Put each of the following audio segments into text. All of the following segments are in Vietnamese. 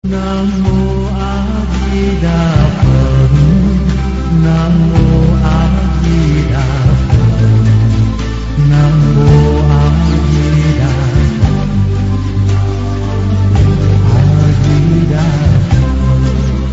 Nam mô A Di Đà Phật. Nam mô A Di Đà Phật. Nam mô A Di Đà Phật. A Di Đà Phật.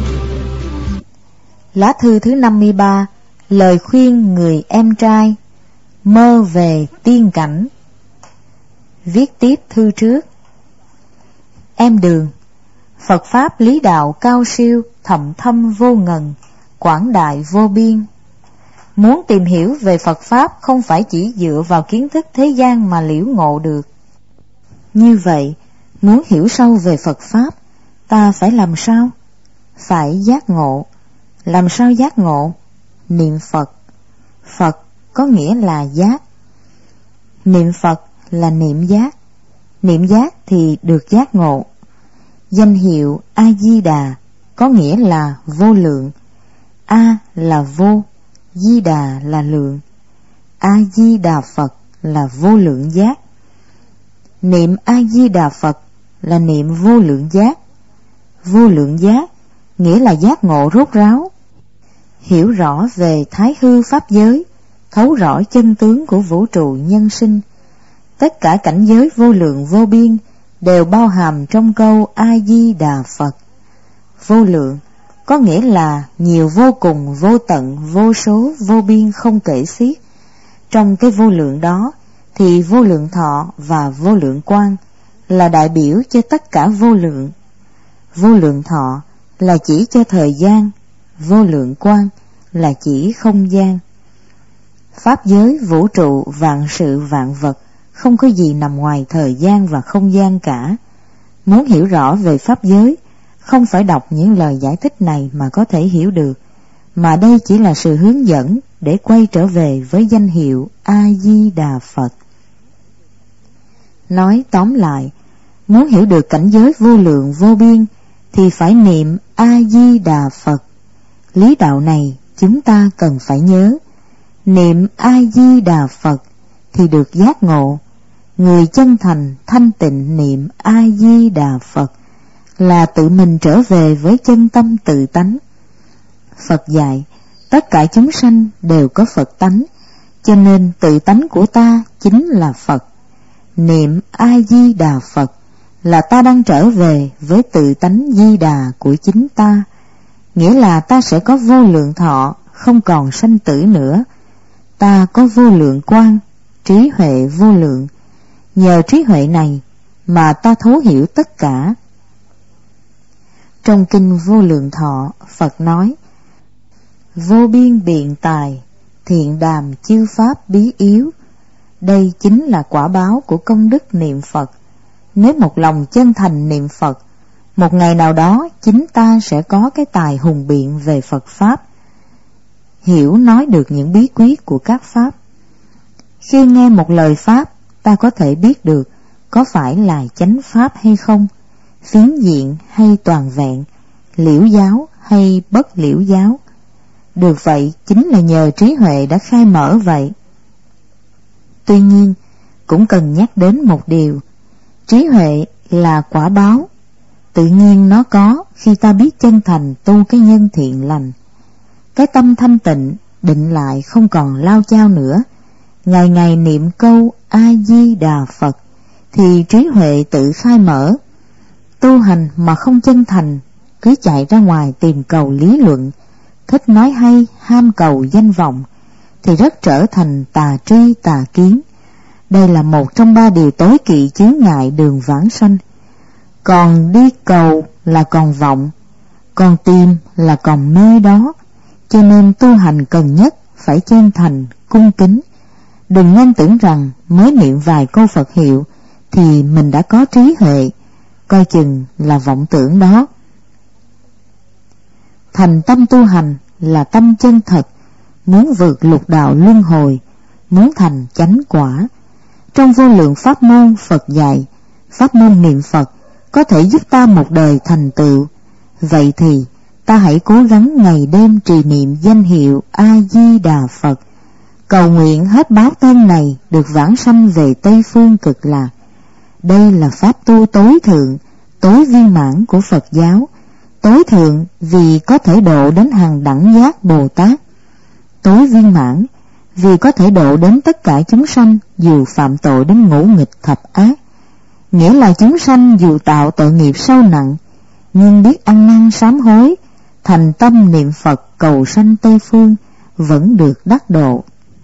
Lá thư thứ 53, lời khuyên người em trai mơ về tiên cảnh. Viết tiếp thư trước. Em Đường, Phật Pháp lý đạo cao siêu, thậm thâm vô ngần, quảng đại vô biên. Muốn tìm hiểu về Phật Pháp không phải chỉ dựa vào kiến thức thế gian mà liễu ngộ được. Như vậy, muốn hiểu sâu về Phật Pháp, ta phải làm sao? Phải giác ngộ. Làm sao giác ngộ? Niệm Phật. Phật có nghĩa là giác. Niệm Phật là niệm giác. Niệm giác thì được giác ngộ. Danh hiệu A-di-đà có nghĩa là vô lượng. A là vô, Di Đà là lượng. A-di-đà Phật là vô lượng giác. Niệm A-di-đà Phật là niệm vô lượng giác. Vô lượng giác nghĩa là giác ngộ rốt ráo, hiểu rõ về thái hư pháp giới, thấu rõ chân tướng của vũ trụ nhân sinh. Tất cả cảnh giới vô lượng vô biên đều bao hàm trong câu A-di-đà Phật. Vô lượng có nghĩa là nhiều vô cùng, vô tận, vô số, vô biên không kể xiết. Trong cái vô lượng đó thì vô lượng thọ và vô lượng quang là đại biểu cho tất cả vô lượng. Vô lượng thọ là chỉ cho thời gian, vô lượng quang là chỉ không gian. Pháp giới vũ trụ vạn sự vạn vật không có gì nằm ngoài thời gian và không gian cả. Muốn hiểu rõ về pháp giới, không phải đọc những lời giải thích này mà có thể hiểu được, mà đây chỉ là sự hướng dẫn để quay trở về với danh hiệu A-di-đà Phật. Nói tóm lại, muốn hiểu được cảnh giới vô lượng vô biên thì phải niệm A-di-đà Phật. Lý đạo này chúng ta cần phải nhớ. Niệm A-di-đà Phật thì được giác ngộ. Người chân thành thanh tịnh niệm A-di-đà Phật là tự mình trở về với chân tâm tự tánh. Phật dạy tất cả chúng sanh đều có Phật tánh, cho nên tự tánh của ta chính là Phật. Niệm A-di-đà Phật là ta đang trở về với tự tánh Di Đà của chính ta, nghĩa là ta sẽ có vô lượng thọ, không còn sanh tử nữa. Ta có vô lượng quang, trí huệ vô lượng. Nhờ trí huệ này mà ta thấu hiểu tất cả. Trong kinh Vô Lượng Thọ, Phật nói: vô biên biện tài, thiện đàm chư pháp bí yếu. Đây chính là quả báo của công đức niệm Phật. Nếu một lòng chân thành niệm Phật, một ngày nào đó chính ta sẽ có cái tài hùng biện về Phật Pháp, hiểu nói được những bí quyết của các Pháp. Khi nghe một lời Pháp, ta có thể biết được có phải là chánh Pháp hay không, phiến diện hay toàn vẹn, liễu giáo hay bất liễu giáo. Được vậy chính là nhờ trí huệ đã khai mở vậy. Tuy nhiên, cũng cần nhắc đến một điều, trí huệ là quả báo, tự nhiên nó có khi ta biết chân thành tu cái nhân thiện lành. Cái tâm thanh tịnh, định lại không còn lao chao nữa, ngày ngày niệm câu A-di-đà Phật, thì trí huệ tự khai mở. Tu hành mà không chân thành, cứ chạy ra ngoài tìm cầu lý luận, thích nói hay, ham cầu danh vọng, thì rất trở thành tà tri tà kiến. Đây là một trong 3 điều tối kỵ chướng ngại đường vãng sanh. Còn đi cầu là còn vọng, còn tìm là còn mê đó. Cho nên tu hành cần nhất phải chân thành, cung kính. Đừng nên tưởng rằng mới niệm vài câu Phật hiệu thì mình đã có trí huệ, coi chừng là vọng tưởng đó. Thành tâm tu hành là tâm chân thật, muốn vượt lục đạo luân hồi, muốn thành chánh quả. Trong vô lượng pháp môn Phật dạy, pháp môn niệm Phật có thể giúp ta một đời thành tựu. Vậy thì ta hãy cố gắng ngày đêm trì niệm danh hiệu A-di-đà Phật, cầu nguyện hết báo thân này được vãng sanh về Tây Phương Cực Lạc. Đây là pháp tu tối thượng, tối viên mãn của Phật giáo, tối thượng vì có thể độ đến hàng đẳng giác Bồ Tát, tối viên mãn vì có thể độ đến tất cả chúng sanh dù phạm tội đến ngũ nghịch thập ác, nghĩa là chúng sanh dù tạo tội nghiệp sâu nặng nhưng biết ăn năn sám hối, thành tâm niệm Phật cầu sanh Tây Phương vẫn được đắc độ.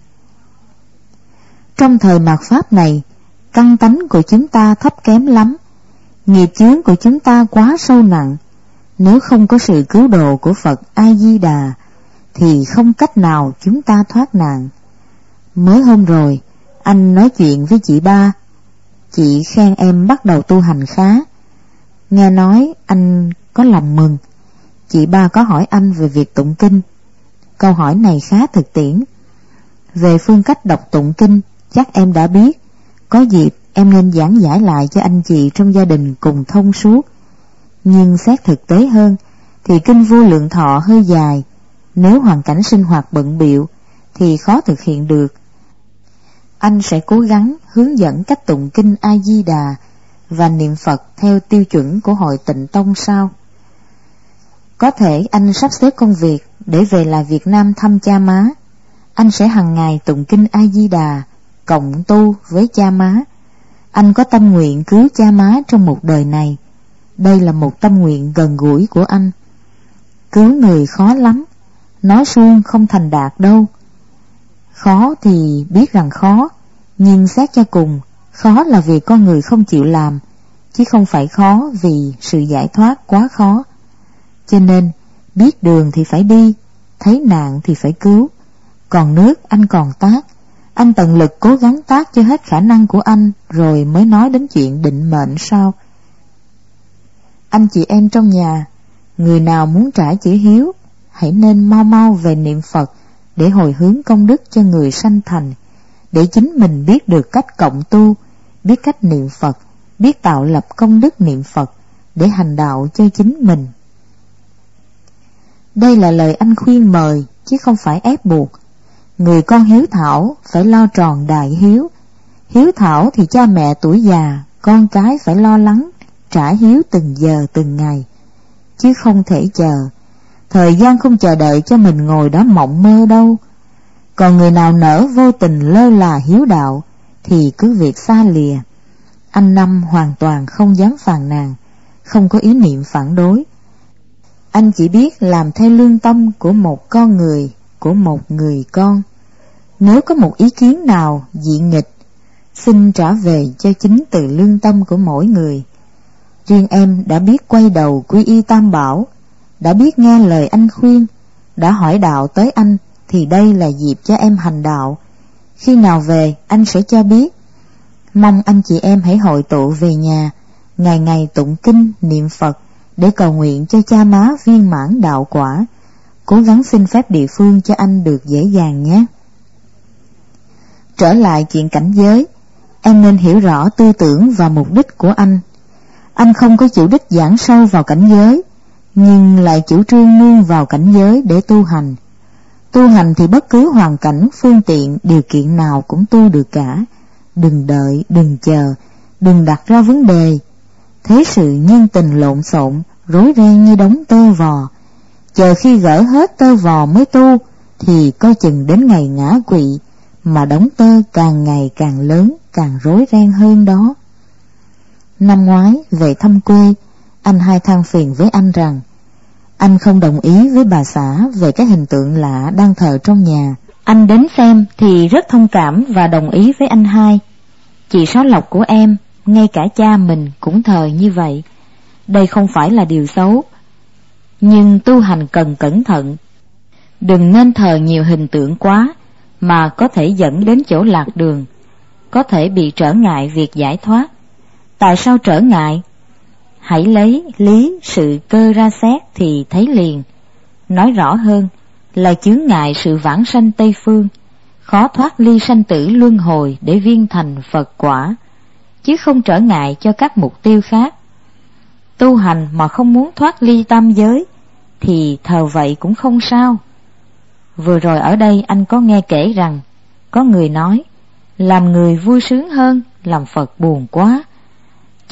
Trong thời mạt Pháp này, căn tánh của chúng ta thấp kém lắm, nghiệp chướng của chúng ta quá sâu nặng. Nếu không có sự cứu độ của Phật A-di-đà thì không cách nào chúng ta thoát nạn. Mới hôm rồi, anh nói chuyện với chị Ba. Chị khen em bắt đầu tu hành khá. Nghe nói anh có lòng mừng. Chị Ba có hỏi anh về việc tụng kinh. Câu hỏi này khá thực tiễn. Về phương cách đọc tụng kinh, chắc em đã biết. Có dịp em nên giảng giải lại cho anh chị trong gia đình cùng thông suốt. Nhưng xét thực tế hơn thì kinh Vô Lượng Thọ hơi dài, nếu hoàn cảnh sinh hoạt bận bịu thì khó thực hiện được. Anh sẽ cố gắng hướng dẫn cách tụng kinh A-di-đà và niệm Phật theo tiêu chuẩn của Hội Tịnh Tông sau. Có thể anh sắp xếp công việc để về lại Việt Nam thăm cha má. Anh sẽ hàng ngày tụng kinh A-di-đà, cộng tu với cha má. Anh có tâm nguyện cứu cha má trong một đời này. Đây là một tâm nguyện gần gũi của anh. Cứu người khó lắm, nói suông không thành đạt đâu. Khó thì biết rằng khó, nhưng xét cho cùng, khó là vì con người không chịu làm, chứ không phải khó vì sự giải thoát quá khó. Cho nên, biết đường thì phải đi, thấy nạn thì phải cứu. Còn nước anh còn tác, anh tận lực cố gắng tác cho hết khả năng của anh, rồi mới nói đến chuyện định mệnh sau. Anh chị em trong nhà, người nào muốn trả chữ hiếu, hãy nên mau mau về niệm Phật để hồi hướng công đức cho người sanh thành, để chính mình biết được cách cộng tu, biết cách niệm Phật, biết tạo lập công đức niệm Phật để hành đạo cho chính mình. Đây là lời anh khuyên mời chứ không phải ép buộc. Người con hiếu thảo phải lo tròn đại hiếu. Hiếu thảo thì cha mẹ tuổi già, con cái phải lo lắng trả hiếu từng giờ từng ngày, chứ không thể chờ. Thời gian không chờ đợi cho mình ngồi đó mộng mơ đâu. Còn người nào nỡ vô tình lơ là hiếu đạo thì cứ việc xa lìa. Anh Năm hoàn toàn không dám phàn nàn, không có ý niệm phản đối. Anh chỉ biết làm theo lương tâm của một con người, của một người con. Nếu có một ý kiến nào dị nghịch, xin trả về cho chính từ lương tâm của mỗi người. Riêng em đã biết quay đầu quy y Tam Bảo, đã biết nghe lời anh khuyên, đã hỏi đạo tới anh, thì đây là dịp cho em hành đạo. Khi nào về anh sẽ cho biết. Mong anh chị em hãy hội tụ về nhà, ngày ngày tụng kinh niệm Phật để cầu nguyện cho cha má viên mãn đạo quả. Cố gắng xin phép địa phương cho anh được dễ dàng nhé. Trở lại chuyện cảnh giới, em nên hiểu rõ tư tưởng và mục đích của anh. Anh không có chủ đích giảng sâu vào cảnh giới, nhưng lại chủ trương nương vào cảnh giới để tu hành. Tu hành thì bất cứ hoàn cảnh, phương tiện, điều kiện nào cũng tu được cả. Đừng đợi, đừng chờ, đừng đặt ra vấn đề. Thế sự nhân tình lộn xộn, rối ren như đống tơ vò. Chờ khi gỡ hết tơ vò mới tu, thì coi chừng đến ngày ngã quỵ, mà đống tơ càng ngày càng lớn, càng rối ren hơn đó. Năm ngoái về thăm quê, anh hai than phiền với anh rằng anh không đồng ý với bà xã về cái hình tượng lạ đang thờ trong nhà. Anh đến xem thì rất thông cảm và đồng ý với anh hai. Chị Sáu Lộc của em, ngay cả cha mình cũng thờ như vậy. Đây không phải là điều xấu, nhưng tu hành cần cẩn thận. Đừng nên thờ nhiều hình tượng quá, mà có thể dẫn đến chỗ lạc đường, có thể bị trở ngại việc giải thoát. Tại sao trở ngại? Hãy lấy lý sự cơ ra xét thì thấy liền. Nói rõ hơn là chướng ngại sự vãng sanh Tây Phương, khó thoát ly sanh tử luân hồi để viên thành Phật quả, chứ không trở ngại cho các mục tiêu khác. Tu hành mà không muốn thoát ly tam giới thì thờ vậy cũng không sao. Vừa rồi ở đây anh có nghe kể rằng có người nói làm người vui sướng hơn làm Phật buồn quá.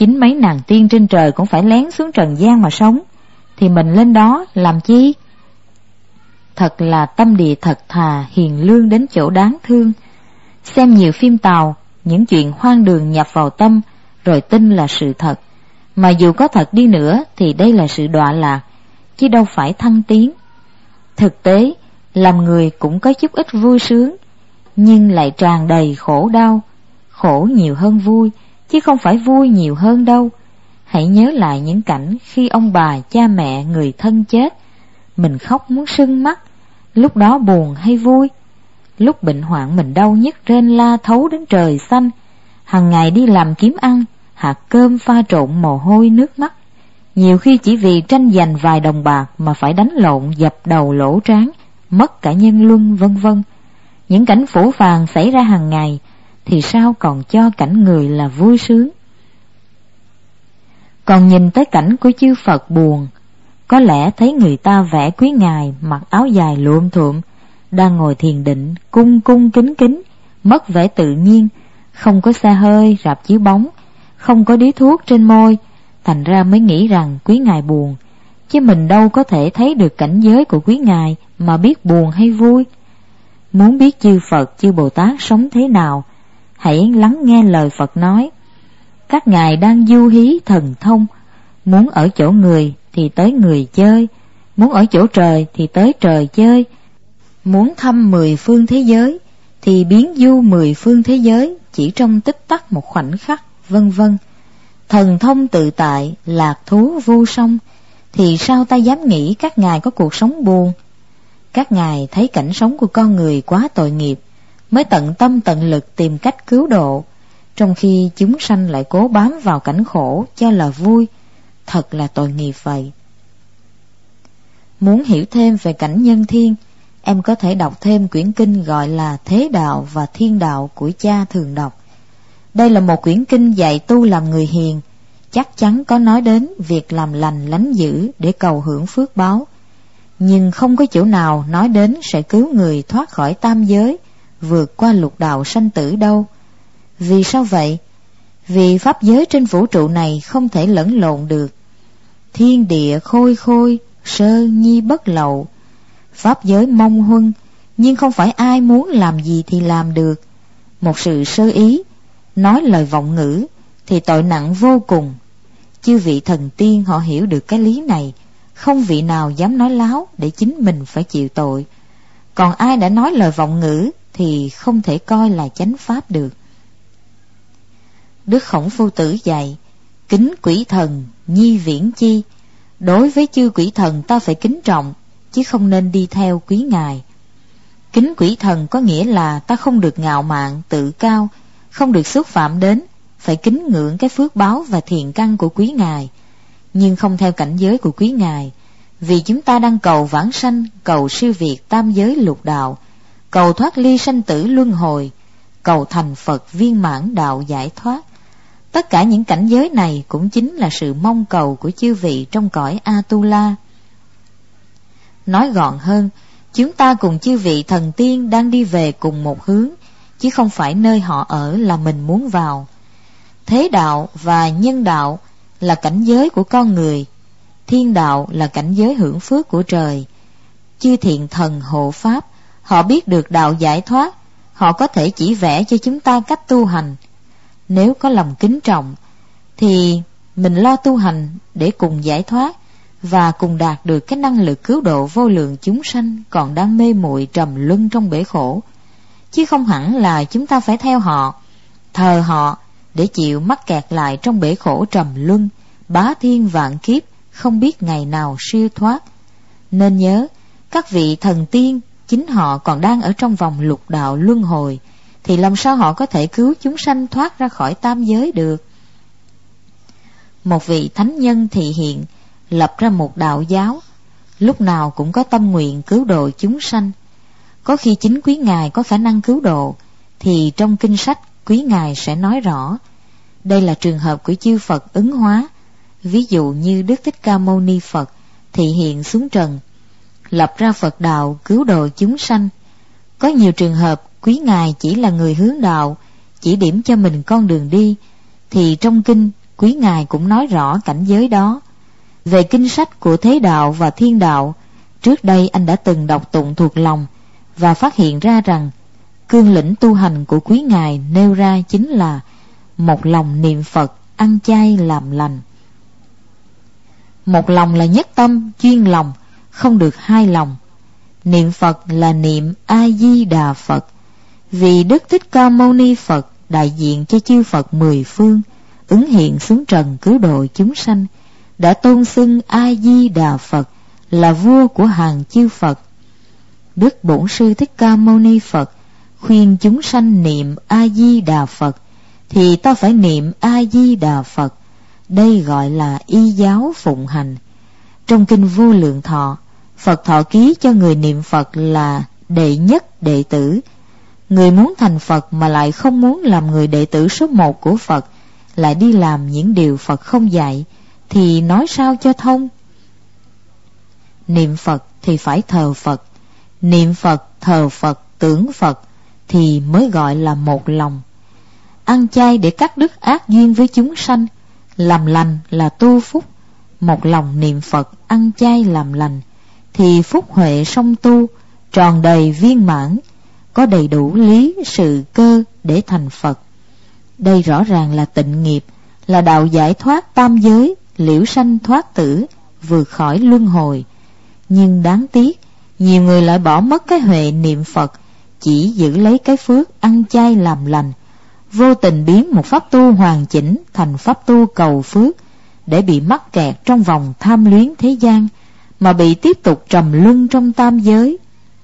chính mấy nàng tiên trên trời cũng phải lén xuống trần gian mà sống, thì mình lên đó làm chi? Thật là tâm địa thật thà, hiền lương đến chỗ đáng thương. Xem nhiều phim Tàu, những chuyện hoang đường nhập vào tâm, rồi tin là sự thật. Mà dù có thật đi nữa thì đây là sự đọa lạc, chứ đâu phải thăng tiến. Thực tế, làm người cũng có chút ít vui sướng, nhưng lại tràn đầy khổ đau. Khổ nhiều hơn vui, chứ không phải vui nhiều hơn đâu. Hãy nhớ lại những cảnh khi ông bà, cha mẹ, người thân chết, mình khóc muốn sưng mắt. Lúc đó buồn hay vui? Lúc bệnh hoạn mình đau nhức rên la thấu đến trời xanh. Hằng ngày đi làm kiếm ăn, hạt cơm pha trộn mồ hôi nước mắt. Nhiều khi chỉ vì tranh giành vài đồng bạc mà phải đánh lộn, dập đầu lỗ trán, mất cả nhân luân, vân vân. Những cảnh phũ phàng xảy ra hàng ngày thì sao còn cho cảnh người là vui sướng? Còn nhìn tới cảnh của chư Phật buồn, có lẽ thấy người ta vẽ quý ngài mặc áo dài luộm thuộm, đang ngồi thiền định, cung cung kính kính, mất vẻ tự nhiên, không có xe hơi rạp chiếu bóng, không có điếu thuốc trên môi, thành ra mới nghĩ rằng quý ngài buồn. Chứ mình đâu có thể thấy được cảnh giới của quý ngài mà biết buồn hay vui. Muốn biết chư Phật, chư Bồ Tát sống thế nào, hãy lắng nghe lời Phật nói. Các ngài đang du hí thần thông, muốn ở chỗ người thì tới người chơi, muốn ở chỗ trời thì tới trời chơi, muốn thăm 10 phương thế giới thì biến du 10 phương thế giới chỉ trong tích tắc một khoảnh khắc, vân vân. Thần thông tự tại, lạc thú vô song, thì sao ta dám nghĩ các ngài có cuộc sống buồn? Các ngài thấy cảnh sống của con người quá tội nghiệp, mới tận tâm tận lực tìm cách cứu độ, trong khi chúng sanh lại cố bám vào cảnh khổ cho là vui. Thật là tội nghiệp vậy. Muốn hiểu thêm về cảnh nhân thiên, em có thể đọc thêm quyển kinh gọi là Thế Đạo và Thiên Đạo của cha thường đọc. Đây là một quyển kinh dạy tu làm người hiền, chắc chắn có nói đến việc làm lành lánh dữ để cầu hưởng phước báo, nhưng không có chỗ nào nói đến sẽ cứu người thoát khỏi tam giới, vượt qua lục đạo sanh tử đâu. Vì sao vậy? Vì pháp giới trên vũ trụ này không thể lẫn lộn được. Thiên địa khôi khôi, sơ nhi bất lậu. Pháp giới mông huân, nhưng không phải ai muốn làm gì thì làm được. Một sự sơ ý, nói lời vọng ngữ thì tội nặng vô cùng. Chư vị thần tiên họ hiểu được cái lý này, không vị nào dám nói láo để chính mình phải chịu tội. Còn ai đã nói lời vọng ngữ thì không thể coi là chánh pháp được. Đức Khổng Phu Tử dạy, kính quỷ thần, nhi viễn chi. Đối với chư quỷ thần ta phải kính trọng, chứ không nên đi theo quý ngài. Kính quỷ thần có nghĩa là ta không được ngạo mạn, tự cao, không được xúc phạm đến, phải kính ngưỡng cái phước báo và thiện căn của quý ngài, nhưng không theo cảnh giới của quý ngài. Vì chúng ta đang cầu vãng sanh, cầu siêu việt tam giới lục đạo, cầu thoát ly sanh tử luân hồi, cầu thành Phật viên mãn đạo giải thoát. Tất cả những cảnh giới này cũng chính là sự mong cầu của chư vị trong cõi Atula. Nói gọn hơn, chúng ta cùng chư vị thần tiên đang đi về cùng một hướng, chứ không phải nơi họ ở là mình muốn vào. Thế đạo và nhân đạo là cảnh giới của con người, thiên đạo là cảnh giới hưởng phước của trời. Chư thiện thần hộ pháp, họ biết được đạo giải thoát, họ có thể chỉ vẽ cho chúng ta cách tu hành. Nếu có lòng kính trọng, thì mình lo tu hành để cùng giải thoát và cùng đạt được cái năng lực cứu độ vô lượng chúng sanh còn đang mê muội trầm luân trong bể khổ. Chứ không hẳn là chúng ta phải theo họ, thờ họ để chịu mắc kẹt lại trong bể khổ trầm luân, bá thiên vạn kiếp, không biết ngày nào siêu thoát. Nên nhớ, các vị thần tiên chính họ còn đang ở trong vòng lục đạo luân hồi, thì làm sao họ có thể cứu chúng sanh thoát ra khỏi tam giới được? Một vị thánh nhân thị hiện, lập ra một đạo giáo, lúc nào cũng có tâm nguyện cứu độ chúng sanh. Có khi chính quý ngài có khả năng cứu độ, thì trong kinh sách quý ngài sẽ nói rõ. Đây là trường hợp của chư Phật ứng hóa. Ví dụ như Đức Thích Ca Mâu Ni Phật thị hiện xuống trần, lập ra Phật đạo cứu độ chúng sanh. Có nhiều trường hợp quý ngài chỉ là người hướng đạo, chỉ điểm cho mình con đường đi, thì trong kinh Quý Ngài cũng nói rõ cảnh giới đó. Về kinh sách của Thế Đạo và Thiên Đạo, trước đây anh đã từng đọc tụng thuộc lòng và phát hiện ra rằng cương lĩnh tu hành của Quý Ngài nêu ra chính là một lòng niệm Phật, ăn chay làm lành. Một lòng là nhất tâm, chuyên lòng, không được hai lòng. Niệm Phật là niệm A-di-đà Phật, vì Đức Thích Ca Mâu Ni Phật đại diện cho chư Phật mười phương, ứng hiện xuống trần cứu độ chúng sanh, đã tôn xưng A-di-đà Phật là vua của hàng chư Phật. Đức Bổn Sư Thích Ca Mâu Ni Phật khuyên chúng sanh niệm A-di-đà Phật, thì ta phải niệm A-di-đà Phật. Đây gọi là y giáo phụng hành. Trong kinh Vô Lượng Thọ, Phật thọ ký cho người niệm Phật là đệ nhất đệ tử. Người muốn thành Phật mà lại không muốn làm người đệ tử số một của Phật, lại đi làm những điều Phật không dạy, thì nói sao cho thông? Niệm Phật thì phải thờ Phật, niệm Phật, thờ Phật, tưởng Phật thì mới gọi là một lòng. Ăn chay để cắt đứt ác duyên với chúng sanh, làm lành là tu phúc. Một lòng niệm Phật, ăn chay làm lành thì phúc huệ song tu, tròn đầy viên mãn, có đầy đủ lý sự cơ để thành Phật. Đây rõ ràng là tịnh nghiệp, là đạo giải thoát tam giới, liễu sanh thoát tử, vượt khỏi luân hồi. Nhưng đáng tiếc, nhiều người lại bỏ mất cái huệ niệm Phật, chỉ giữ lấy cái phước ăn chay làm lành, vô tình biến một pháp tu hoàn chỉnh thành pháp tu cầu phước, để bị mắc kẹt trong vòng tham luyến thế gian, mà bị tiếp tục trầm luân trong tam giới.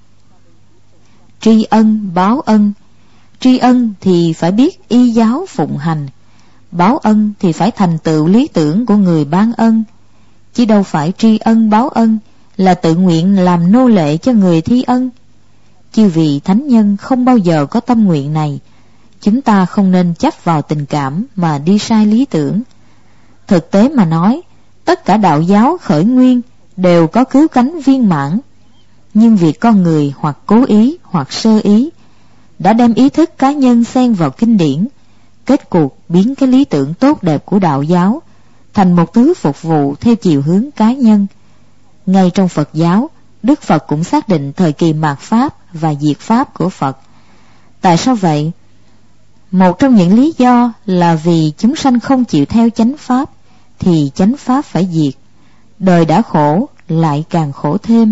Tri ân báo ân. Tri ân thì phải biết y giáo phụng hành, báo ân thì phải thành tựu lý tưởng của người ban ân. Chứ đâu phải tri ân báo ân là tự nguyện làm nô lệ cho người thi ân. Chư vị thánh nhân không bao giờ có tâm nguyện này. Chúng ta không nên chấp vào tình cảm mà đi sai lý tưởng. Thực tế mà nói, tất cả đạo giáo khởi nguyên đều có cứu cánh viên mãn. Nhưng vì con người hoặc cố ý hoặc sơ ý đã đem ý thức cá nhân xen vào kinh điển, kết cuộc biến cái lý tưởng tốt đẹp của đạo giáo thành một thứ phục vụ theo chiều hướng cá nhân. Ngay trong Phật giáo, Đức Phật cũng xác định thời kỳ mạt Pháp và diệt Pháp của Phật. Tại sao vậy? Một trong những lý do là vì chúng sanh không chịu theo chánh Pháp, thì chánh Pháp phải diệt. Đời đã khổ, lại càng khổ thêm.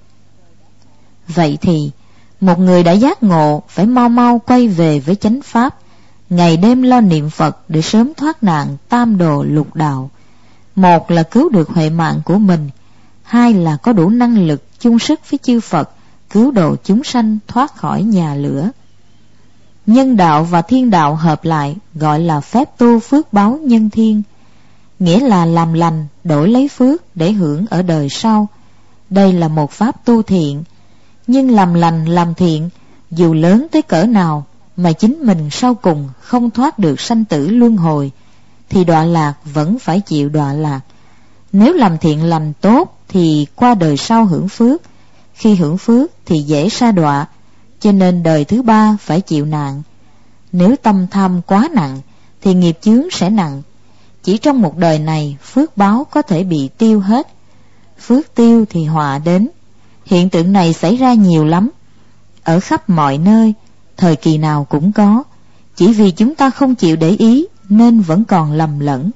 Vậy thì, một người đã giác ngộ phải mau mau quay về với chánh Pháp, ngày đêm lo niệm Phật để sớm thoát nạn tam đồ lục đạo. Một là cứu được huệ mạng của mình, hai là có đủ năng lực chung sức với chư Phật, cứu độ chúng sanh thoát khỏi nhà lửa. Nhân đạo và thiên đạo hợp lại gọi là phép tu phước báo nhân thiên, nghĩa là làm lành đổi lấy phước để hưởng ở đời sau. Đây là một pháp tu thiện, nhưng làm lành làm thiện dù lớn tới cỡ nào mà chính mình sau cùng không thoát được sanh tử luân hồi, thì đọa lạc vẫn phải chịu đọa lạc. Nếu làm thiện lành tốt thì qua đời sau hưởng phước, khi hưởng phước thì dễ sa đọa, cho nên đời thứ ba phải chịu nạn. Nếu tâm tham quá nặng thì nghiệp chướng sẽ nặng. Chỉ trong một đời này phước báo có thể bị tiêu hết. Phước tiêu thì họa đến. Hiện tượng này xảy ra nhiều lắm, ở khắp mọi nơi, thời kỳ nào cũng có. Chỉ vì chúng ta không chịu để ý nên vẫn còn lầm lẫn.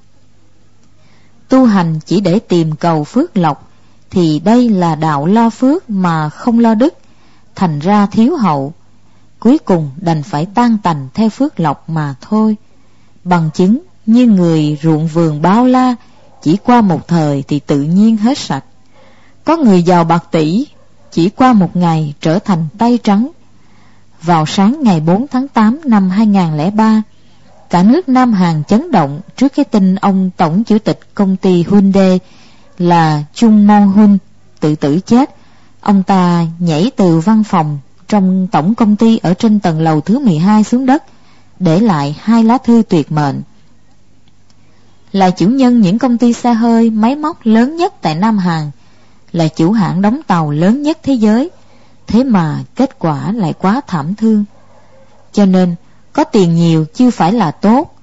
Tu hành chỉ để tìm cầu phước lộc thì đây là đạo lo phước mà không lo đức, thành ra thiếu hậu. Cuối cùng đành phải tan tành theo phước lộc mà thôi. Bằng chứng như người ruộng vườn bao la, chỉ qua một thời thì tự nhiên hết sạch. Có người giàu bạc tỷ, chỉ qua một ngày trở thành tay trắng. Vào sáng ngày 4 tháng 8 năm 2003, cả nước Nam Hàn chấn động trước cái tin ông tổng chủ tịch công ty Hyundai là Chung Mong-hun tự tử chết. Ông ta nhảy từ văn phòng trong tổng công ty ở trên tầng lầu thứ 12 xuống đất, để lại 2 lá thư tuyệt mệnh. Là chủ nhân những công ty xe hơi máy móc lớn nhất tại Nam Hàn, là chủ hãng đóng tàu lớn nhất thế giới, thế mà kết quả lại quá thảm thương. Cho nên có tiền nhiều chưa phải là tốt,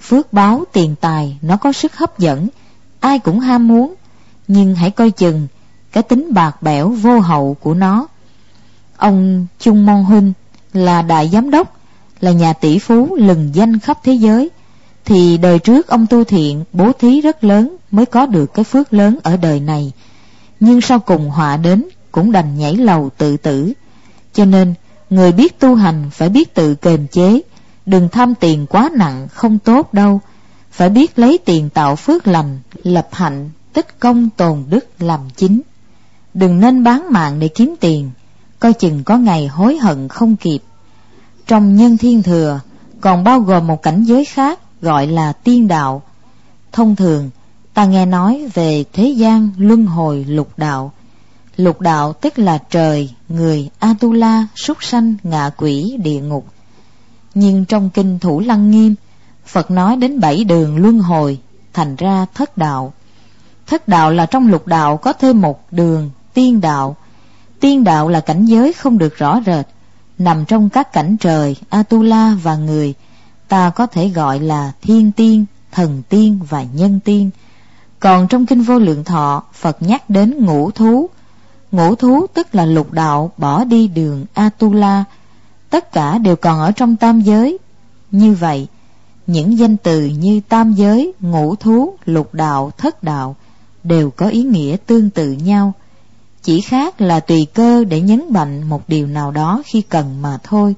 Phước báo, tiền tài nó có sức hấp dẫn, ai cũng ham muốn, nhưng hãy coi chừng cái tính bạc bẽo vô hậu của nó. Ông Chung Mon Hun là đại giám đốc, là nhà tỷ phú lừng danh khắp thế giới, thì đời trước ông tu thiện bố thí rất lớn mới có được cái phước lớn ở đời này, nhưng sau cùng họa đến cũng đành nhảy lầu tự tử. Cho nên người biết tu hành phải biết tự kiềm chế, đừng tham tiền quá nặng, không tốt đâu. Phải biết lấy tiền tạo phước lành, lập hạnh, tích công tồn đức làm chính. Đừng nên bán mạng để kiếm tiền, coi chừng có ngày hối hận không kịp. Trong Nhân Thiên Thừa còn bao gồm một cảnh giới khác gọi là tiên đạo. Thông thường ta nghe nói về thế gian luân hồi lục đạo. Lục đạo tức là trời, người, Atula, súc sanh, ngạ quỷ, địa ngục. Nhưng trong kinh Thủ Lăng Nghiêm, Phật nói đến 7 đường luân hồi, thành ra thất đạo. Thất đạo là trong lục đạo có thêm một đường tiên đạo. Tiên đạo là cảnh giới không được rõ rệt, nằm trong các cảnh trời, Atula và người. Ta có thể gọi là thiên tiên, thần tiên và nhân tiên. Còn trong kinh Vô Lượng Thọ, Phật nhắc đến ngũ thú. Ngũ thú tức là lục đạo bỏ đi đường Atula. Tất cả đều còn ở trong tam giới. Như vậy, những danh từ như tam giới, ngũ thú, lục đạo, thất đạo đều có ý nghĩa tương tự nhau, chỉ khác là tùy cơ để nhấn mạnh một điều nào đó khi cần mà thôi.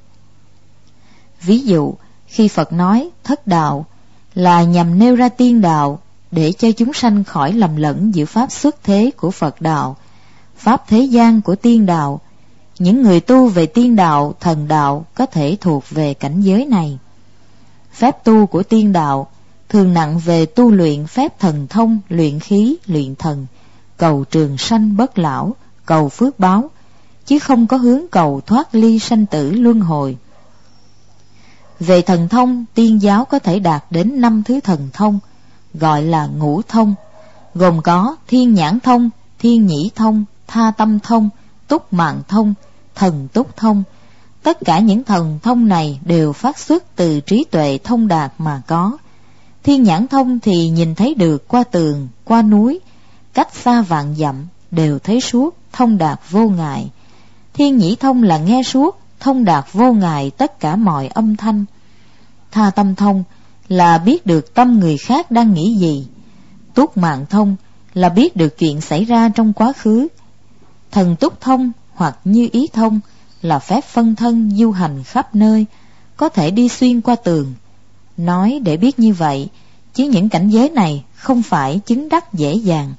Ví dụ, khi Phật nói thất đạo là nhằm nêu ra tiên đạo để cho chúng sanh khỏi lầm lẫn giữa pháp xuất thế của Phật đạo, pháp thế gian của tiên đạo. Những người tu về tiên đạo, thần đạo có thể thuộc về cảnh giới này. Phép tu của tiên đạo thường nặng về tu luyện phép thần thông, luyện khí, luyện thần, cầu trường sanh bất lão, cầu phước báo, chứ không có hướng cầu thoát ly sanh tử luân hồi. Về thần thông, tiên giáo có thể đạt đến 5 thứ thần thông, gọi là ngũ thông, gồm có thiên nhãn thông, thiên nhĩ thông, tha tâm thông, túc mạng thông, thần túc thông. Tất cả những thần thông này đều phát xuất từ trí tuệ thông đạt mà có. Thiên nhãn thông thì nhìn thấy được qua tường, qua núi, cách xa vạn dặm, đều thấy suốt, thông đạt vô ngại. Thiên nhĩ thông là nghe suốt, thông đạt vô ngại tất cả mọi âm thanh. Tha tâm thông là biết được tâm người khác đang nghĩ gì. Túc mạng thông là biết được chuyện xảy ra trong quá khứ. Thần túc thông hoặc như ý thông là phép phân thân du hành khắp nơi, có thể đi xuyên qua tường. Nói để biết như vậy, chứ những cảnh giới này không phải chứng đắc dễ dàng.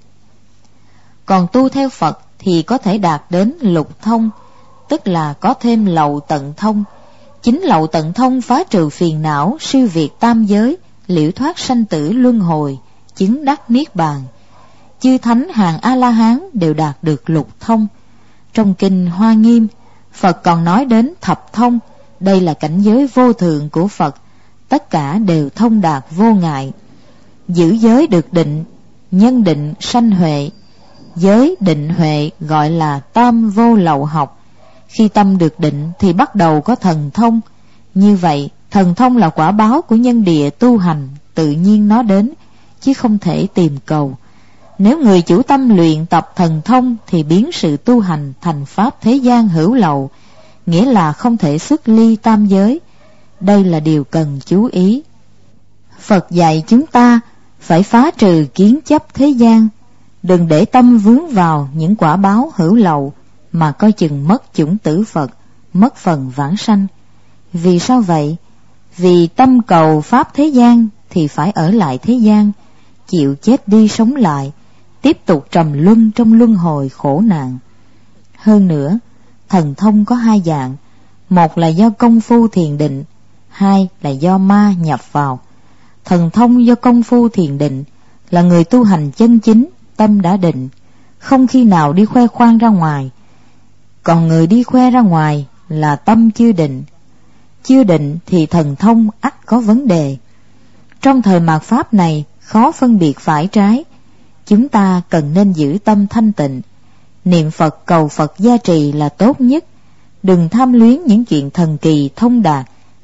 Còn tu theo Phật thì có thể đạt đến lục thông, tức là có thêm lậu tận thông. Chính lậu tận thông phá trừ phiền não, siêu việt tam giới, liễu thoát sanh tử luân hồi, chứng đắc niết bàn. Chư thánh hàng A-la-hán đều đạt được lục thông. Trong kinh Hoa Nghiêm, Phật còn nói đến thập thông, đây là cảnh giới vô thượng của Phật, tất cả đều thông đạt vô ngại. Giữ giới được định, nhân định sanh huệ. Giới định huệ gọi là tam vô lậu học. Khi tâm được định thì bắt đầu có thần thông. Như vậy, thần thông là quả báo của nhân địa tu hành, tự nhiên nó đến, chứ không thể tìm cầu. Nếu người chủ tâm luyện tập thần thông thì biến sự tu hành thành pháp thế gian hữu lậu, nghĩa là không thể xuất ly tam giới. Đây là điều cần chú ý. Phật dạy chúng ta phải phá trừ kiến chấp thế gian, đừng để tâm vướng vào những quả báo hữu lậu mà coi chừng mất chủng tử Phật, mất phần vãng sanh. Vì sao vậy? Vì tâm cầu pháp thế gian thì phải ở lại thế gian, chịu chết đi sống lại, tiếp tục trầm luân trong luân hồi khổ nạn. Hơn nữa, thần thông có hai dạng, một là do công phu thiền định, hai là do ma nhập vào. Thần thông do công phu thiền định là người tu hành chân chính, tâm đã định, không khi nào đi khoe khoang ra ngoài. Còn người đi khoe ra ngoài là tâm chưa định. Chưa định thì thần thông ắt có vấn đề. Trong thời mạt Pháp này khó phân biệt phải trái. Chúng ta cần nên giữ tâm thanh tịnh, niệm Phật cầu Phật gia trì là tốt nhất. Đừng tham luyến những chuyện thần kỳ thông đạt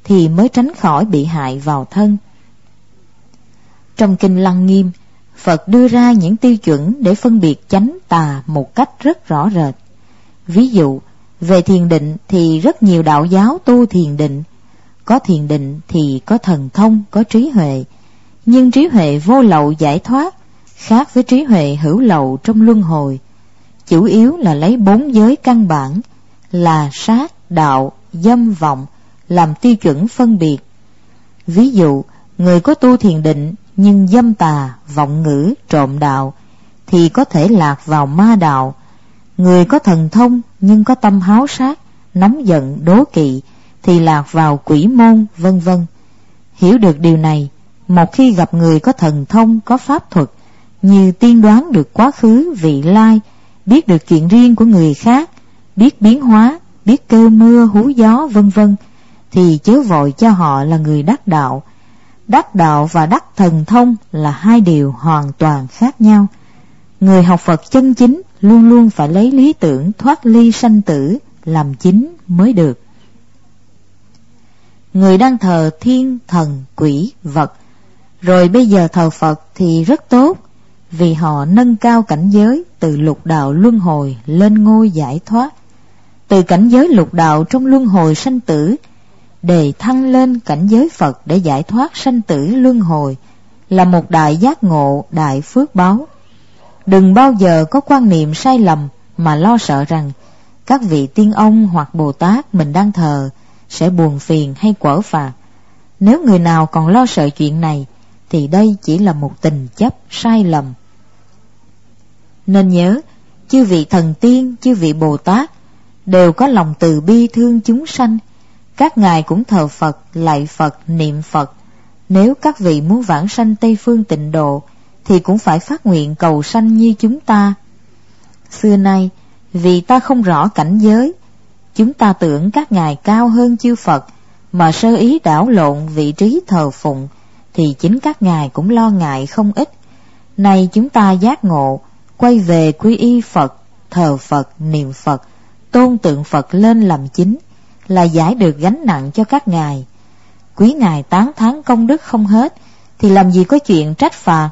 thì mới tránh khỏi bị hại vào thân. Trong Kinh Lăng Nghiêm, Phật đưa ra những tiêu chuẩn để phân biệt chánh tà một cách rất rõ rệt. Ví dụ, về thiền định thì rất nhiều đạo giáo tu thiền định. Có thiền định thì có thần thông, có trí huệ. Nhưng trí huệ vô lậu giải thoát, khác với trí huệ hữu lậu trong luân hồi. Chủ yếu là lấy 4 giới căn bản là sát, đạo, dâm, vọng làm tiêu chuẩn phân biệt. Ví dụ, người có tu thiền định nhưng dâm tà, vọng ngữ, trộm đạo thì có thể lạc vào ma đạo. Người có thần thông nhưng có tâm háo sát, nóng giận, đố kỵ thì lạc vào quỷ môn, vân vân. Hiểu được điều này, một khi gặp người có thần thông, có pháp thuật như tiên đoán được quá khứ, vị lai, biết được chuyện riêng của người khác, biết biến hóa, biết kêu mưa, hú gió, vân vân, thì chớ vội cho họ là người đắc đạo. Đắc đạo và đắc thần thông là hai điều hoàn toàn khác nhau. Người học Phật chân chính luôn luôn phải lấy lý tưởng thoát ly sanh tử làm chính mới được. Người đang thờ thiên, thần, quỷ, vật, rồi bây giờ thờ Phật thì rất tốt, vì họ nâng cao cảnh giới từ lục đạo luân hồi lên ngôi giải thoát, từ cảnh giới lục đạo trong luân hồi sanh tử để thăng lên cảnh giới Phật để giải thoát sanh tử luân hồi, là một đại giác ngộ, đại phước báo. Đừng bao giờ có quan niệm sai lầm mà lo sợ rằng các vị tiên ông hoặc Bồ Tát mình đang thờ sẽ buồn phiền hay quở phạt. Nếu người nào còn lo sợ chuyện này thì đây chỉ là một tình chấp sai lầm. Nên nhớ, chư vị thần tiên, chư vị Bồ Tát đều có lòng từ bi thương chúng sanh. Các ngài cũng thờ Phật, lạy Phật, niệm Phật. Nếu các vị muốn vãng sanh Tây Phương Tịnh Độ thì cũng phải phát nguyện cầu sanh như chúng ta. Xưa nay, vì ta không rõ cảnh giới, chúng ta tưởng các ngài cao hơn chư Phật mà sơ ý đảo lộn vị trí thờ phụng, thì chính các ngài cũng lo ngại không ít. Nay chúng ta giác ngộ, quay về quy y Phật, thờ Phật, niệm Phật, tôn tượng Phật lên làm chính, là giải được gánh nặng cho các ngài. Quý ngài tán thán công đức không hết thì làm gì có chuyện trách phạt.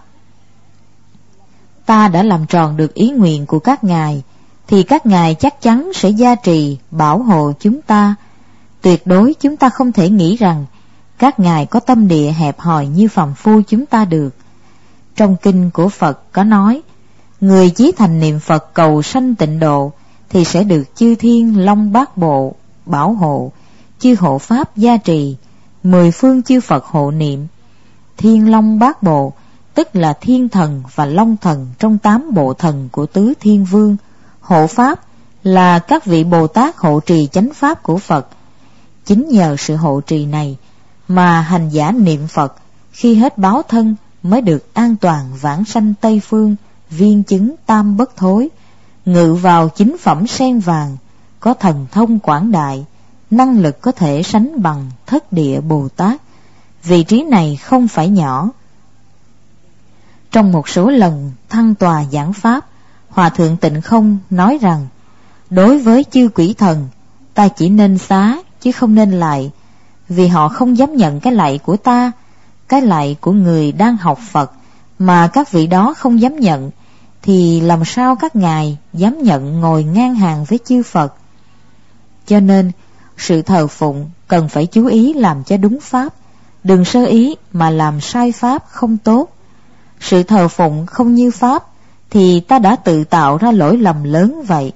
Ta đã làm tròn được ý nguyện của các ngài thì các ngài chắc chắn sẽ gia trì, bảo hộ chúng ta. Tuyệt đối chúng ta không thể nghĩ rằng các ngài có tâm địa hẹp hòi như phàm phu chúng ta được. Trong kinh của Phật có nói, người chí thành niệm Phật cầu sanh tịnh độ thì sẽ được chư thiên long bát bộ bảo hộ, chư hộ pháp gia trì, 10 phương chư Phật hộ niệm. Thiên long bát bộ tức là thiên thần và long thần trong 8 bộ thần của tứ thiên vương. Hộ pháp là các vị Bồ Tát hộ trì chánh pháp của Phật. Chính nhờ sự hộ trì này mà hành giả niệm Phật khi hết báo thân mới được an toàn vãng sanh Tây Phương, viên chứng tam bất thối, ngự vào chính phẩm sen vàng, có thần thông quảng đại, năng lực có thể sánh bằng thất địa Bồ Tát. Vị trí này không phải nhỏ. Trong một số lần thăng tòa giảng pháp, Hòa thượng Tịnh Không nói rằng, đối với chư quỷ thần, ta chỉ nên xá chứ không nên lạy, vì họ không dám nhận cái lạy của ta. Cái lạy của người đang học Phật mà các vị đó không dám nhận, thì làm sao các ngài dám nhận ngồi ngang hàng với chư Phật? Cho nên, sự thờ phụng cần phải chú ý làm cho đúng pháp, đừng sơ ý mà làm sai pháp không tốt. Sự thờ phụng không như pháp thì ta đã tự tạo ra lỗi lầm lớn vậy.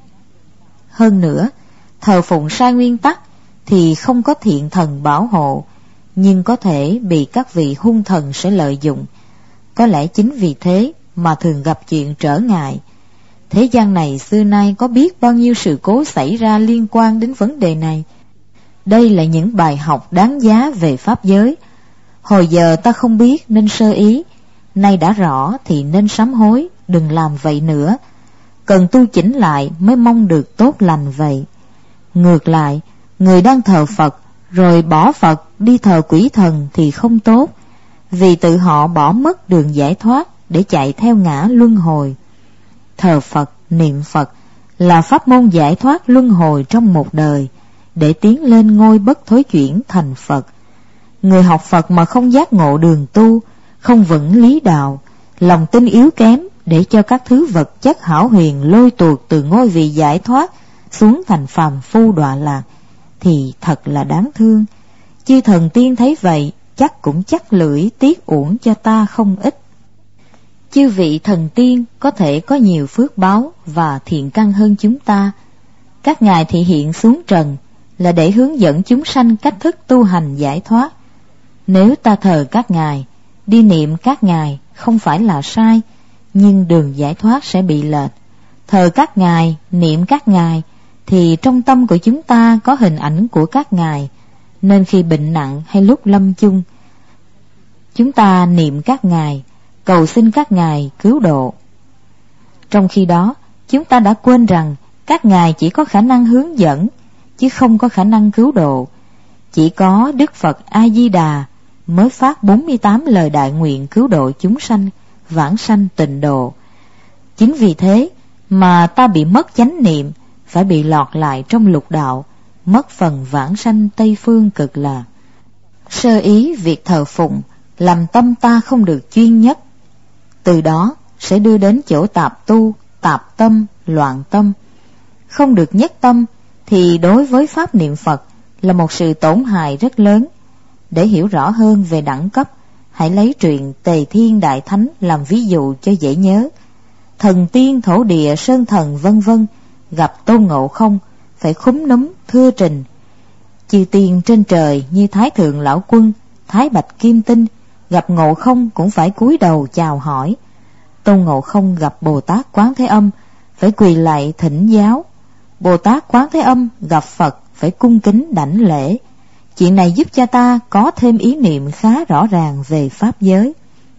Hơn nữa, thờ phụng sai nguyên tắc thì không có thiện thần bảo hộ, nhưng có thể bị các vị hung thần sẽ lợi dụng. Có lẽ chính vì thế mà thường gặp chuyện trở ngại. Thế gian này xưa nay có biết bao nhiêu sự cố xảy ra liên quan đến vấn đề này. Đây là những bài học đáng giá về pháp giới. Hồi giờ ta không biết nên sơ ý, nay đã rõ thì nên sám hối, đừng làm vậy nữa. Cần tu chỉnh lại mới mong được tốt lành vậy. Ngược lại, người đang thờ Phật rồi bỏ Phật đi thờ quỷ thần thì không tốt, vì tự họ bỏ mất đường giải thoát để chạy theo ngã luân hồi. Thờ Phật, niệm Phật là pháp môn giải thoát luân hồi trong một đời, để tiến lên ngôi bất thối chuyển thành Phật. Người học Phật mà không giác ngộ đường tu, không vững lý đạo, lòng tin yếu kém để cho các thứ vật chất hão huyền lôi tuột từ ngôi vị giải thoát xuống thành phàm phu đọa lạc, thì thật là đáng thương. Chư thần tiên thấy vậy chắc cũng chắc lưỡi tiếc uổng cho ta không ít. Chư vị thần tiên có thể có nhiều phước báo và thiện căn hơn chúng ta. Các ngài thị hiện xuống trần là để hướng dẫn chúng sanh cách thức tu hành giải thoát. Nếu ta thờ các ngài, đi niệm các ngài không phải là sai, nhưng đường giải thoát sẽ bị lệch. Thờ các ngài, niệm các ngài thì trong tâm của chúng ta có hình ảnh của các ngài, nên khi bệnh nặng hay lúc lâm chung, chúng ta niệm các ngài, cầu xin các ngài cứu độ. Trong khi đó, chúng ta đã quên rằng các ngài chỉ có khả năng hướng dẫn, chứ không có khả năng cứu độ. Chỉ có Đức Phật A-di-đà mới phát 48 lời đại nguyện cứu độ chúng sanh, vãng sanh tịnh độ. Chính vì thế mà ta bị mất chánh niệm, phải bị lọt lại trong lục đạo, mất phần vãng sanh Tây Phương Cực Lạc. Sơ ý việc thờ phụng làm tâm ta không được chuyên nhất, từ đó sẽ đưa đến chỗ tạp tu, tạp tâm, loạn tâm. Không được nhất tâm thì đối với pháp niệm Phật là một sự tổn hại rất lớn. Để hiểu rõ hơn về đẳng cấp, hãy lấy truyện Tề Thiên Đại Thánh làm ví dụ cho dễ nhớ. Thần tiên, thổ địa, sơn thần vân vân gặp Tôn Ngộ Không phải khúm núm thưa trình. Chư tiên trên trời như Thái Thượng Lão Quân, Thái Bạch Kim Tinh gặp Ngộ Không cũng phải cúi đầu chào hỏi. Tôn Ngộ Không gặp Bồ Tát Quán Thế Âm phải quỳ lạy thỉnh giáo. Bồ Tát Quán Thế Âm gặp Phật phải cung kính đảnh lễ. Chuyện này giúp cho ta có thêm ý niệm khá rõ ràng về pháp giới.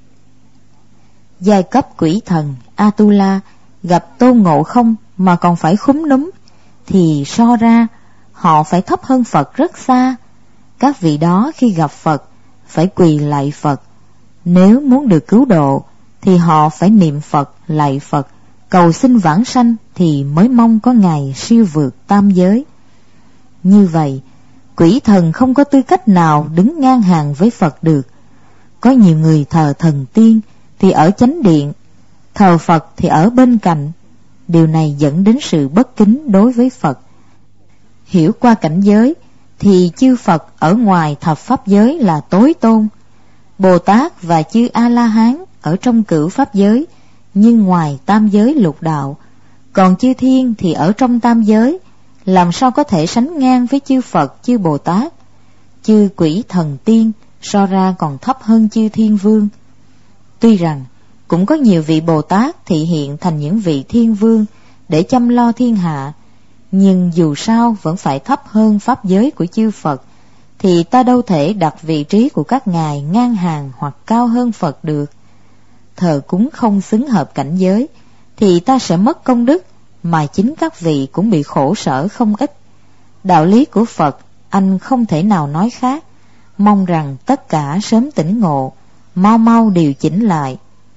Giai cấp quỷ thần Atula gặp Tôn Ngộ Không mà còn phải khúm núm, thì so ra họ phải thấp hơn Phật rất xa. Các vị đó khi gặp Phật phải quỳ lạy Phật. Nếu muốn được cứu độ thì họ phải niệm Phật, lạy Phật, cầu xin vãng sanh thì mới mong có ngày siêu vượt tam giới. Như vậy, quỷ thần không có tư cách nào đứng ngang hàng với Phật được. Có nhiều người thờ thần tiên thì ở chánh điện, thờ Phật thì ở bên cạnh. Điều này dẫn đến sự bất kính đối với Phật. Hiểu qua cảnh giới thì chư Phật ở ngoài thập pháp giới là tối tôn. Bồ Tát và chư A-la-hán ở trong cửu pháp giới, nhưng ngoài tam giới lục đạo. Còn chư thiên thì ở trong tam giới, làm sao có thể sánh ngang với chư Phật, chư Bồ Tát. Chư quỷ thần tiên so ra còn thấp hơn chư thiên vương. Tuy rằng cũng có nhiều vị Bồ Tát thị hiện thành những vị thiên vương để chăm lo thiên hạ, nhưng dù sao vẫn phải thấp hơn pháp giới của chư Phật, thì ta đâu thể đặt vị trí của các ngài ngang hàng hoặc cao hơn Phật được. Thờ cúng không xứng hợp cảnh giới thì ta sẽ mất công đức, mà chính các vị cũng bị khổ sở không ít. Đạo lý của Phật anh không thể nào nói khác. Mong rằng tất cả sớm tỉnh ngộ, mau mau điều chỉnh lại.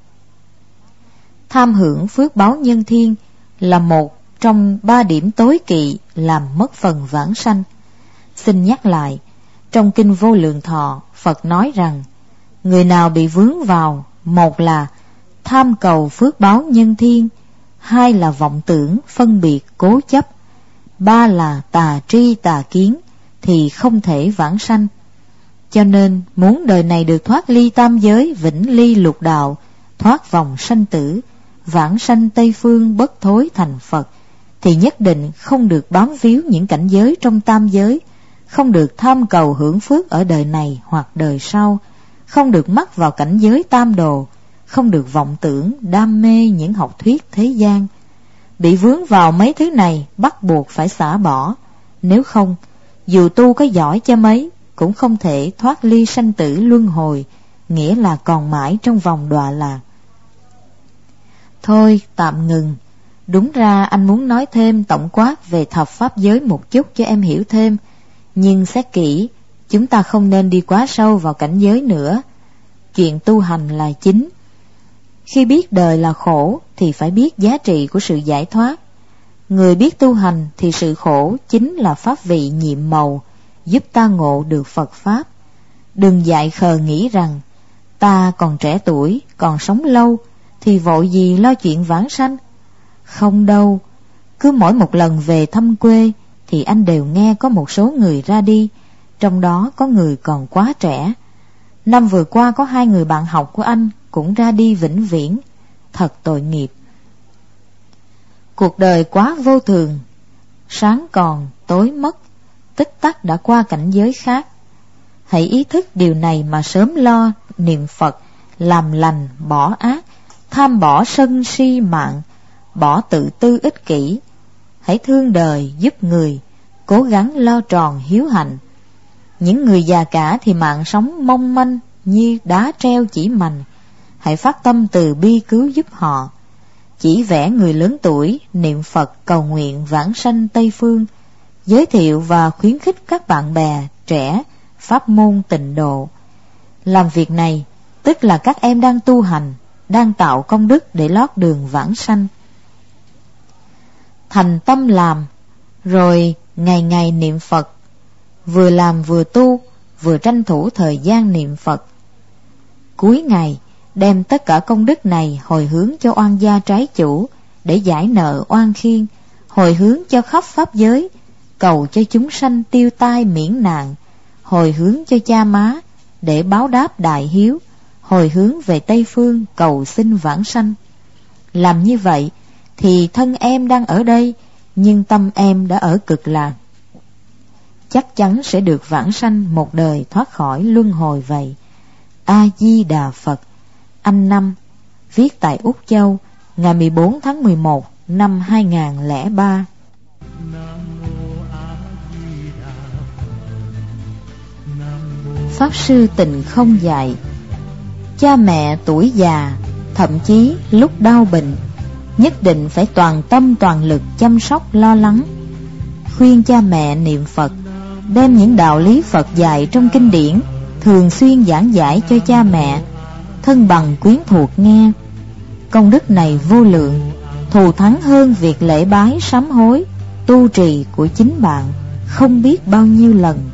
Tham hưởng phước báo nhân thiên là một trong 3 điểm tối kỵ làm mất phần vãng sanh. Xin nhắc lại, trong Kinh Vô Lượng Thọ, Phật nói rằng người nào bị vướng vào, một là tham cầu phước báo nhân thiên, hai là vọng tưởng phân biệt cố chấp, ba là tà tri tà kiến, thì không thể vãng sanh. Cho nên muốn đời này được thoát ly tam giới, vĩnh ly lục đạo, thoát vòng sanh tử, vãng sanh Tây Phương bất thối thành Phật, thì nhất định không được bám víu những cảnh giới trong tam giới, không được tham cầu hưởng phước ở đời này hoặc đời sau, không được mắc vào cảnh giới tam đồ, không được vọng tưởng, đam mê những học thuyết thế gian. Bị vướng vào mấy thứ này bắt buộc phải xả bỏ, nếu không, dù tu có giỏi cho mấy, cũng không thể thoát ly sanh tử luân hồi, nghĩa là còn mãi trong vòng đọa lạc. Thôi tạm ngừng. Đúng ra anh muốn nói thêm tổng quát về thập pháp giới một chút cho em hiểu thêm, nhưng xét kỹ, chúng ta không nên đi quá sâu vào cảnh giới nữa. Chuyện tu hành là chính. Khi biết đời là khổ thì phải biết giá trị của sự giải thoát. Người biết tu hành thì sự khổ chính là pháp vị nhiệm màu, giúp ta ngộ được Phật Pháp. Đừng dại khờ nghĩ rằng ta còn trẻ tuổi, còn sống lâu thì vội gì lo chuyện vãng sanh. Không đâu, cứ mỗi một lần về thăm quê thì anh đều nghe có một số người ra đi, trong đó có người còn quá trẻ. Năm vừa qua có 2 người bạn học của anh cũng ra đi vĩnh viễn, thật tội nghiệp. Cuộc đời quá vô thường, sáng còn, tối mất, tích tắc đã qua cảnh giới khác. Hãy ý thức điều này mà sớm lo niệm Phật, làm lành, bỏ ác, tham bỏ sân si mạng, bỏ tự tư ích kỷ. Hãy thương đời giúp người, cố gắng lo tròn hiếu hạnh. Những người già cả thì mạng sống mong manh như đá treo chỉ mành. Hãy phát tâm từ bi cứu giúp họ. Chỉ vẽ người lớn tuổi niệm Phật cầu nguyện vãng sanh Tây Phương, giới thiệu và khuyến khích các bạn bè trẻ pháp môn tịnh độ. Làm việc này tức là các em đang tu hành, đang tạo công đức để lót đường vãng sanh. Thành tâm làm, rồi ngày ngày niệm Phật, vừa làm vừa tu, vừa tranh thủ thời gian niệm Phật. Cuối ngày đem tất cả công đức này hồi hướng cho oan gia trái chủ để giải nợ oan khiên, hồi hướng cho khắp pháp giới, cầu cho chúng sanh tiêu tai miễn nạn, hồi hướng cho cha má để báo đáp đại hiếu, hồi hướng về Tây Phương cầu xin vãng sanh. Làm như vậy thì thân em đang ở đây, nhưng tâm em đã ở Cực Lạc, chắc chắn sẽ được vãng sanh một đời thoát khỏi luân hồi vậy. A Di Đà Phật. Anh Năm, viết tại Úc Châu, ngày 14 tháng 11 năm 2003. Pháp Sư Tịnh Không dạy, cha mẹ tuổi già, thậm chí lúc đau bệnh, nhất định phải toàn tâm toàn lực chăm sóc lo lắng. Khuyên cha mẹ niệm Phật, đem những đạo lý Phật dạy trong kinh điển thường xuyên giảng giải cho cha mẹ, thân bằng quyến thuộc nghe. Công đức này vô lượng, thù thắng hơn việc lễ bái sám hối, tu trì của chính bạn không biết bao nhiêu lần.